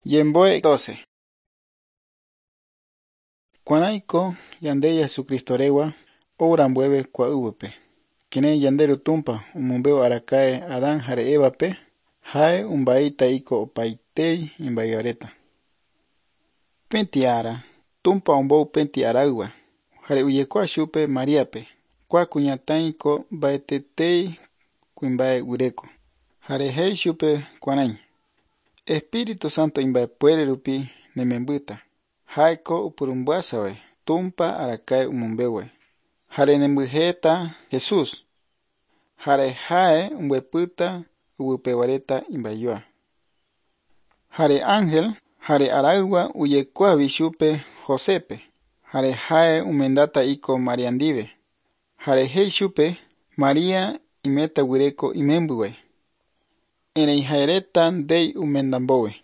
Yemboe 12. Kuanaiko yande Jesucristo rewa ourambueve kuaupe. Kine yanderu tumpa umumbeo arakae Adán jare Evape jae umbaita iko opaitei imbayoreta. Pentiara tumpa umbou penti aragua jare uyekua xupe Mariape kua kuñataiko baetetei kuimbae ureko jare hei xupe kuanai Espíritu Santo imbae puere rupi nemembuta jaeko upurumbuasawe tumpa arakae umumbewe jare nembujeta Jesús jare jae umbeputa ubupewareta imbayua jare ángel jare aragua uyekua bishupe Josepe jare jae umendata iko Maria ndive jare hei xupe Maria imeta ureko imembuwe erei jaereta ndei umendambowe